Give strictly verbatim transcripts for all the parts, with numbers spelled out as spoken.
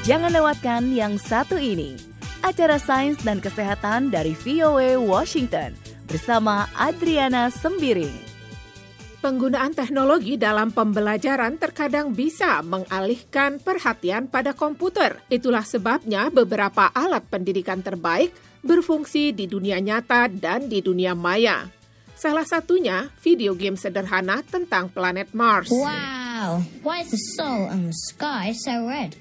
Jangan lewatkan yang satu ini. Acara Sains dan Kesehatan dari V O A Washington bersama Adriana Sembiring. Penggunaan teknologi dalam pembelajaran terkadang bisa mengalihkan perhatian pada komputer. Itulah sebabnya beberapa alat pendidikan terbaik berfungsi di dunia nyata dan di dunia maya. Salah satunya video game sederhana tentang planet Mars. Wow, why is the soul and the sky so red?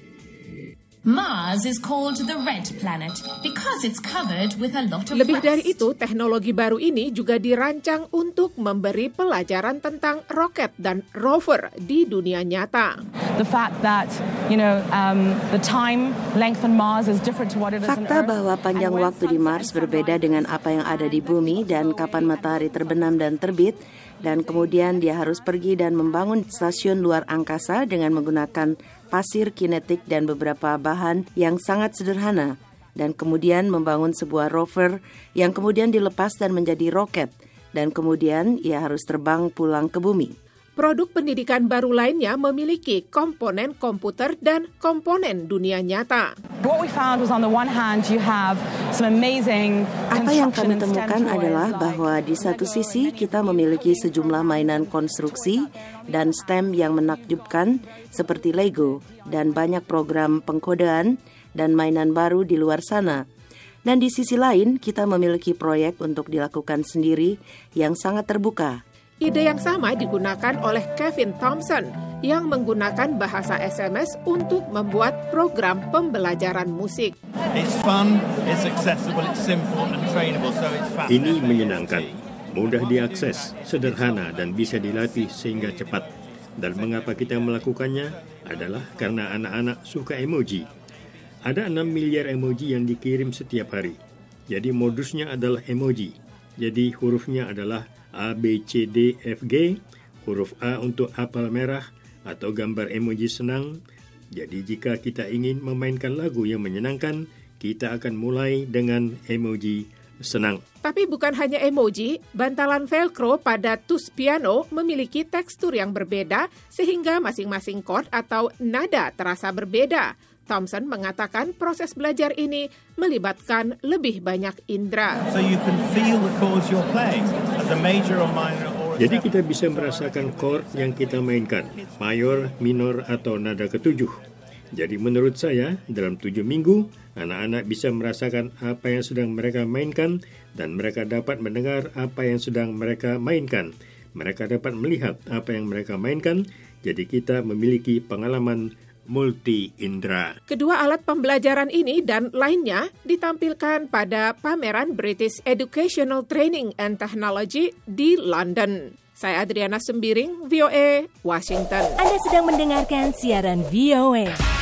Mars is called the red planet because it's covered with a lot of Lebih rust. dari itu, teknologi baru ini juga dirancang untuk memberi pelajaran tentang roket dan rover di dunia nyata. The fact that, you know, um, the time length on Mars is different to what it is on Fakta Earth. bahwa panjang And when waktu di sunset Mars and berbeda sunrise dengan apa yang ada di bumi dan kapan matahari terbenam dan terbit, dan kemudian dia harus pergi dan membangun stasiun luar angkasa dengan menggunakan pasir kinetik dan beberapa bahan yang sangat sederhana, dan kemudian membangun sebuah rover yang kemudian dilepas dan menjadi roket, dan kemudian ia harus terbang pulang ke bumi. Produk pendidikan baru lainnya memiliki komponen komputer dan komponen dunia nyata. What we found was on the one hand you have some amazing Apa yang construction kami and STEM temukan toys adalah like bahwa di satu sisi kita memiliki sejumlah mainan konstruksi dan STEM yang menakjubkan seperti Lego dan banyak program pengkodean dan mainan baru di luar sana. Dan di sisi lain kita memiliki proyek untuk dilakukan sendiri yang sangat terbuka. Ide yang sama digunakan oleh Kevin Thompson yang menggunakan bahasa S M S untuk membuat program pembelajaran musik. It's fun, it's accessible, it's simple and trainable, so it's fast. Ini menyenangkan, mudah diakses, sederhana dan bisa dilatih sehingga cepat. Dan mengapa kita melakukannya adalah karena anak-anak suka emoji. Ada enam miliar emoji yang dikirim setiap hari. Jadi modusnya adalah emoji. Jadi hurufnya adalah A, B, C, D, F, G, huruf A untuk apel merah atau gambar emoji senang. Jadi jika kita ingin memainkan lagu yang menyenangkan, kita akan mulai dengan emoji senang. Tapi bukan hanya emoji, bantalan velcro pada tus piano memiliki tekstur yang berbeda sehingga masing-masing chord atau nada terasa berbeda. Thompson mengatakan proses belajar ini melibatkan lebih banyak indera. So you can feel the chords you're playing as a major or minor or a Jadi seventh. kita bisa merasakan chord yang kita mainkan, mayor, minor, atau nada ketujuh. Jadi menurut saya, dalam tujuh minggu, anak-anak bisa merasakan apa yang sedang mereka mainkan dan mereka dapat mendengar apa yang sedang mereka mainkan. Mereka dapat melihat apa yang mereka mainkan, jadi kita memiliki pengalaman multi-indra. Kedua alat pembelajaran ini dan lainnya ditampilkan pada pameran British Educational Training and Technology di London. Saya Adriana Sembiring, V O A, Washington. Anda sedang mendengarkan siaran V O A.